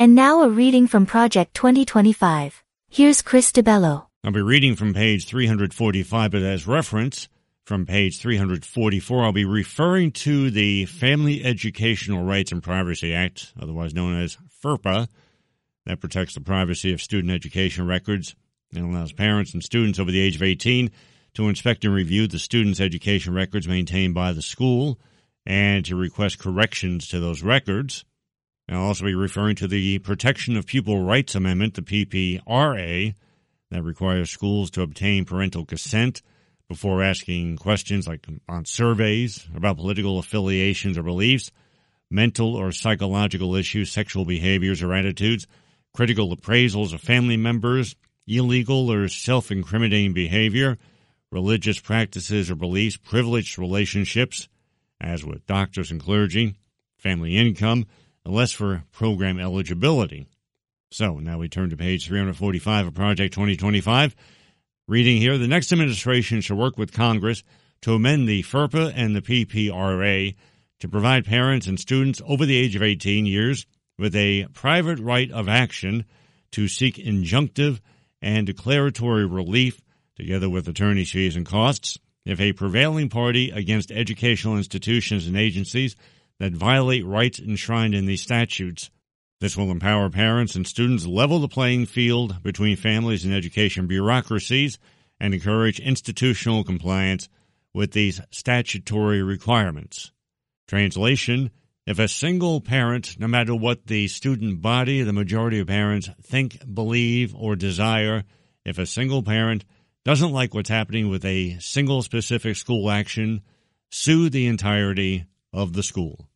And now a reading from Project 2025. Here's Chris DeBello. I'll be reading from page 345, but as reference from page 344, I'll be referring to the Family Educational Rights and Privacy Act, otherwise known as FERPA, that protects the privacy of student education records and allows parents and students over the age of 18 to inspect and review the students' education records maintained by the school and to request corrections to those records. I'll also be referring to the Protection of Pupil Rights Amendment, the PPRA, that requires schools to obtain parental consent before asking questions like on surveys about political affiliations or beliefs, mental or psychological issues, sexual behaviors or attitudes, critical appraisals of family members, illegal or self-incriminating behavior, religious practices or beliefs, privileged relationships, as with doctors and clergy, family income, unless for program eligibility. So now we turn to page 345 of Project 2025. Reading here, the next administration shall work with Congress to amend the FERPA and the PPRA to provide parents and students over the age of 18 years with a private right of action to seek injunctive and declaratory relief, together with attorney's fees and costs, if a prevailing party against educational institutions and agencies that violate rights enshrined in these statutes. This will empower parents and students, level the playing field between families and education bureaucracies, and encourage institutional compliance with these statutory requirements. Translation: if a single parent, no matter what the student body, the majority of parents think, believe, or desire, if a single parent doesn't like what's happening with a single specific school action, sue the entirety of the school.